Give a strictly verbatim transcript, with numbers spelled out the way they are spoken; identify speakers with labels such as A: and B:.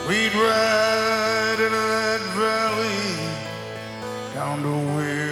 A: We'd ride into that valley down to where